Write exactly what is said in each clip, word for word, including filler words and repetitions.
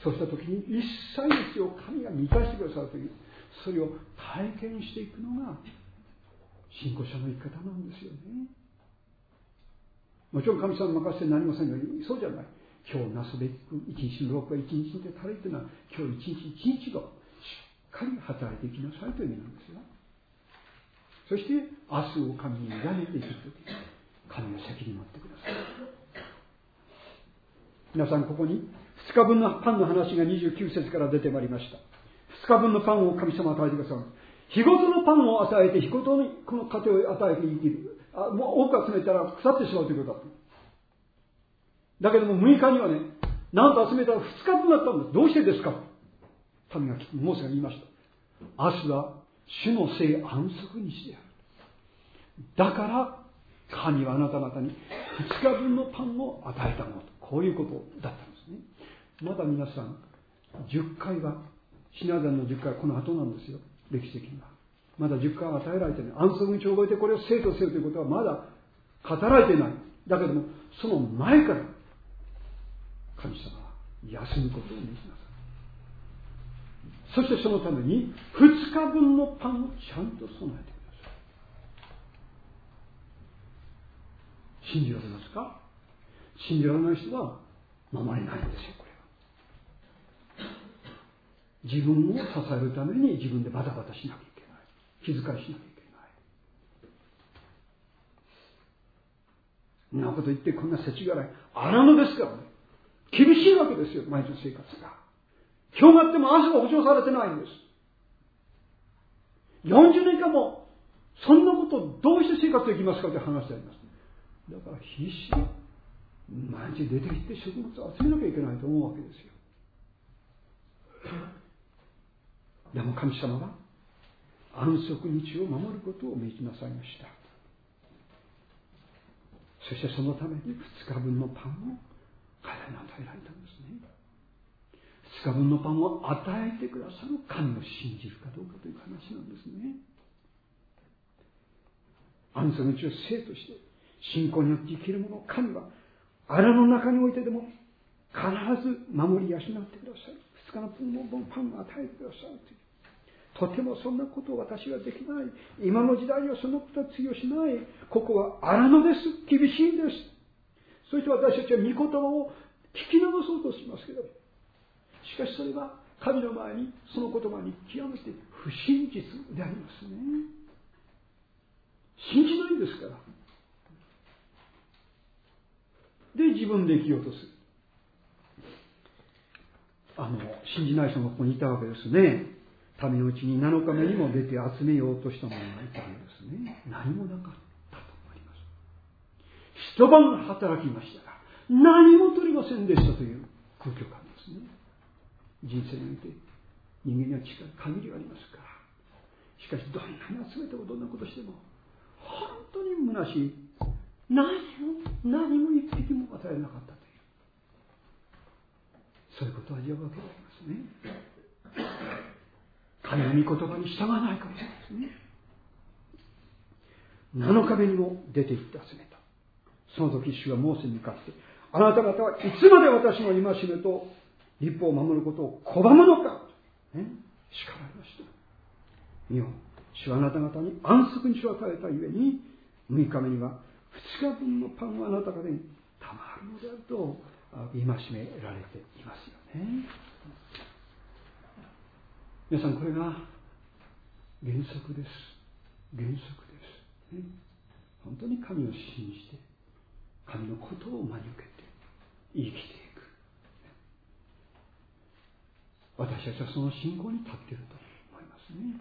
そうした時に一切の必要を神が満たしてくださるという、それを体験していくのが信仰者の生き方なんですよね。もちろん神様に任せて何もせんように、そうじゃない。今日なすべき一日の労苦が一日で足りというのは、今日一日一日をしっかり働いていきなさいという意味なんですよ。そして明日を神に委ねていくとき、神が責任を持ってください。皆さん、ここにふつかぶんのパンの話がにじゅうきゅう節から出てまいりました。ふつかぶんのパンを神様は与えてくださる。日ごとのパンを与えて、日ごとにこの糧を与えて生きる。あもう多く集めたら腐ってしまうということだ。だけどもむいかにはね、なんと集めたらふつかぶんだったんです。どうしてですか。民がモーセが言いました。明日は主の聖安息日である。だから神はあなた方にふつかぶんのパンを与えたものと、こういうことだったんですね。まだ皆さんじゅっかいは、シナダンのじゅっかいはこの後なんですよ。歴史的にはまだじゅっかいは与えられていない。安息日を覚えてこれを生とせよということはまだ語られていない。だけどもその前から神様は休むことを命じなさい。そしてそのためにふつかぶんのパンをちゃんと備えてください。信じられますか。信じられない人は守れないんですよ。これは自分を支えるために自分でバタバタしなきゃいけない。気遣いしなきゃいけない。そんなこと言ってこんな世知辛い荒野ですからね。厳しいわけですよ、毎日の生活が。今日があっても明日が保証されてないんです。よんじゅうねんかんもそんなことをどうして生活できますかという話であります。だから必死に毎日出てきて食物を集めなきゃいけないと思うわけですよ。でも神様は安息日を守ることを命じなさいました。そしてそのためにふつかぶんのパンを彼らに与えられたんですね。ふつかぶんのパンを与えてくださる神を信じるかどうかという話なんですね。安息日を生として信仰によって生きる者を神は荒の中においてでも必ず守り養ってください。ふつかの分パンを与えてくださいという。とてもそんなことを私はできない。今の時代はそのことは通用しない。ここは荒野です。厳しいんです。そして私たちは御言葉を聞き流そうとしますけど、しかしそれは神の前にその言葉に極めて不真実でありますね。信じないんですから。で自分で生きようとする。あの信じない人がここにいたわけですね。民のうちになのかめにも出て集めようとした者がいたんですね。何もなかったと思います。一晩働きましたが何も取りませんでしたという空虚感ですね。人生において人間には力限りがありますから、しかしどんなに集めてもどんなことしても本当に虚しい。何も何も一匹も与えなかったという、そういうことを味わうわけでありますね。神の御言葉に従わないからですね。なのかめにも出て行って集めた。その時主がモーセに向かって、あなた方はいつまで私の戒めと律法を守ることを拒むのか、ね、叱られました。見よ、主はあなた方に安息日を与えたゆえにむいかめにはふつかぶんのパンはあなた方にたまるのであると戒められていますよね。皆さん、これが原則です。原則です、ね。本当に神を信じて神のことを真に受けて生きていく。私たちはその信仰に立っていると思いますね。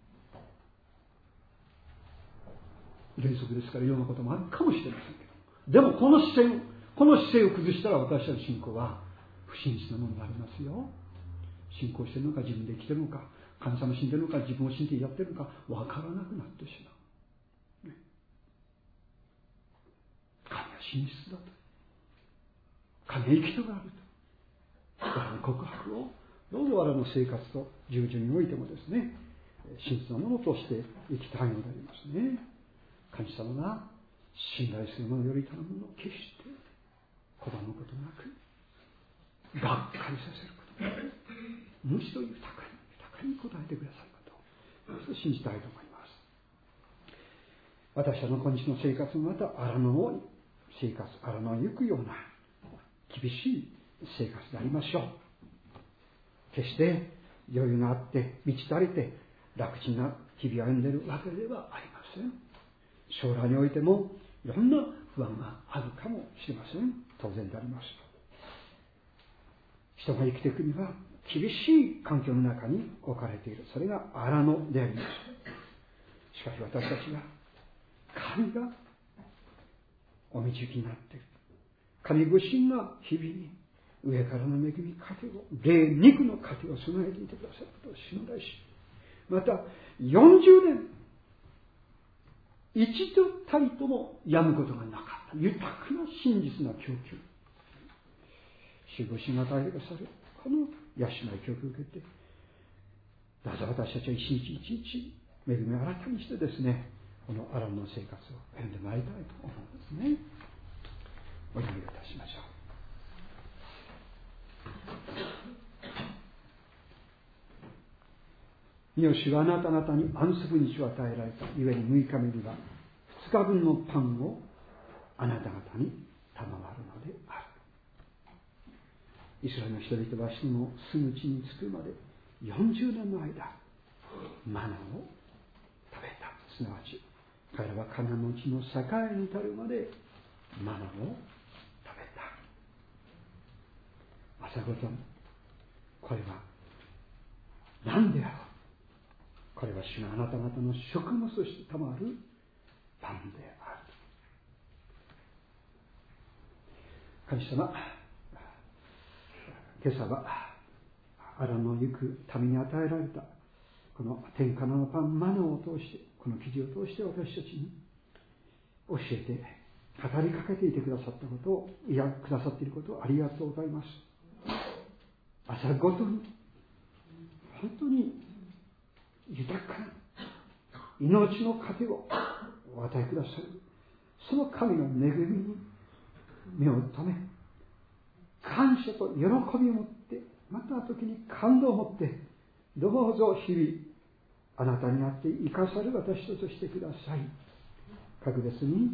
原則ですからいろんなこともあるかもしれませんけど、でもこの視線この姿勢を崩したら私たちの信仰は不真実なものになりますよ。信仰しているのか自分で生きているのか、神様を信じているのか自分を信じてやっているのか分からなくなってしまう、ね、神は真実だと、神は生きとがあると、我々の告白をどうぞ我々の生活と従順においてもですね、真実なものとして生きたいのでありますね。神様が信頼する者より頼むのを決して拒むことなく、がっかりさせることなく、 むしろ豊かに豊かに応えてくださることを信じたいと思います。私たちの今日の生活もまた荒野の生活、荒野を行くような厳しい生活でありましょう。決して余裕があって満ち足りて楽ちんな日々を歩んでいるわけではありません。将来においてもいろんな不安があるかもしれません。当然であります。人が生きていくには厳しい環境の中に置かれている。それが荒野であります。しかし私たちは神がお導きになっている。神ご自身が日々に上からの恵み、糧を、霊肉の糧を備えていてくださることを信頼し、またよんじゅうねん一度たりともやむことがなかった豊かな真実な供給、主ご自身が与えてくださるこの養い供給を受けて、どうぞ私たちは一日一日恵みを新たにしてですね、この荒野の生活を歩んでまいりたいと思うんですね。お祈りをいたしましょう。見よ、主はあなた方に安息日を与えられたゆえにむいかめにはふつかぶんのパンをあなた方に賜るのである。イスラエルの人々は主の住む地に着くまでよんじゅうねんの間マナを食べた。すなわち彼らはカナンの地の境に至るまでマナを食べた。朝ごとにこれは何であろう。これは主があなた方の食物として賜るパンである。神様、今朝は荒野の行く民に与えられたこの天下のパンマナを通して、この記事を通して私たちに教えて語りかけていてくださったことを、いやくださっていることをありがとうございます。朝ごとに本当に豊かな命の糧をお与えくださる、その神の恵みに目を留め、感謝と喜びを持って、また時に感動を持って、どうぞ日々あなたにあって生かされる私としてください。格別に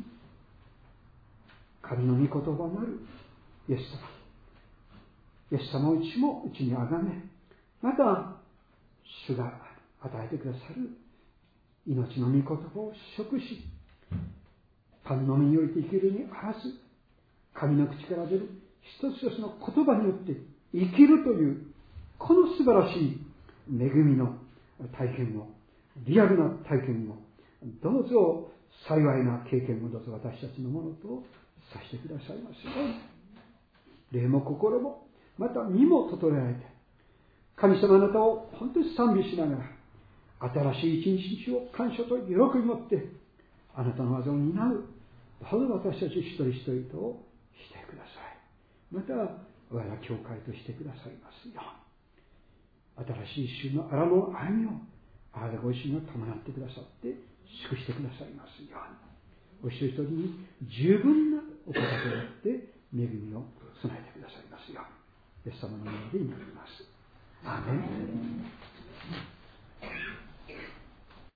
神の御言葉なるイエス様、イエス様をうちもうちにあがめ、また主が与えてくださる命の御言葉を食し、パンの実において生きるにあらず、神の口から出る一つ一つの言葉によって生きるというこの素晴らしい恵みの体験を、リアルな体験を、どうぞ幸いな経験をどうぞ私たちのものとさせてくださいますように。霊も心もまた身も整えられて、神様あなたを本当に賛美しながら、新しい一日を感謝と喜び持ってあなたの技を担う、どうぞ私たち一人一人としてください。また我が教会としてくださいますように。新しい週の荒野の歩みをあなたご自身が伴ってくださって祝してくださいますように。お一人一人に十分なお方となって恵みを備えてくださいますように。イエス様の名で祈ります。アーメン。